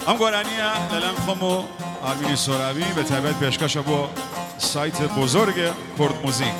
ئەم گۆرانیە لەلام خۆم و ئارمینی سۆراوی بە تایبەت پێشکەشە بۆ سایت بزرگ کورد موزیک.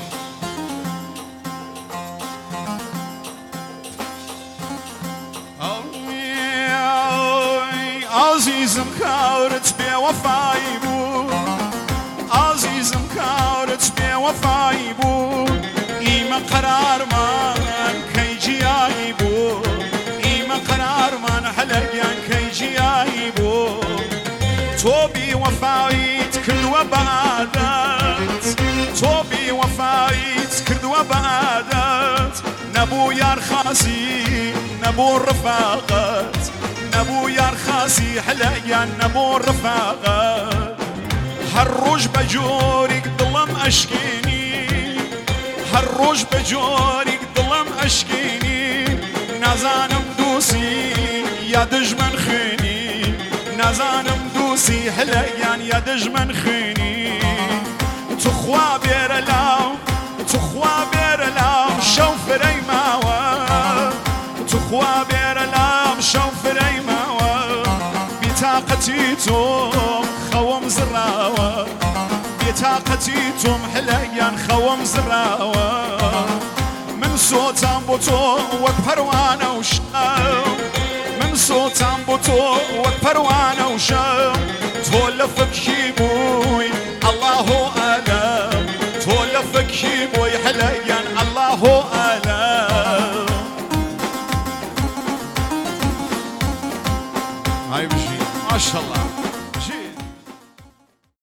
عزیزم کارت بێوەفایی بوو، عزیزم کارت بێوەفایی بوو، ئیمە قەرارمان کەی جیایی بوو، ئیمە قەرارمان هەلەگیان کەی جیایی بوو، تۆ بیوەفاییت کردووە بە عادەت، تۆ بیوەفاییت کردووە بە عادەت، نەبوو یارخاسی نەبوو ڕفاقەت، نەبوو یارخاسی هەلەگیان نەبوو ڕفاقەت، هەر ڕۆژ بە جۆرێک دڵم ئەشکێنی، هەر ڕۆژ بە جۆرێک دڵم ئەشکێنی، نازانم دووسی یا دژمن خوێنی، نازانم دووسی هەلەگیان یا دژمن خوێنی، توخوا بێرە لاو، توخوا بێرە لاو شەو فرەی ماوە، توخوا بێرە لاو شەو فرەی ماوە، بێتاقەتی تۆم خەوم زراوە، بێتاقەتی تۆم هەلەگیان خەوم زراوە، من سۆتام بۆ تۆ وەک پەروانە و شەو، من سۆتام بۆ تۆ وەک پەروانە و شەو، تۆ لە فەکی بووی ئەڵڵاهۆ ئەلەم، تۆ لە فەکی بووی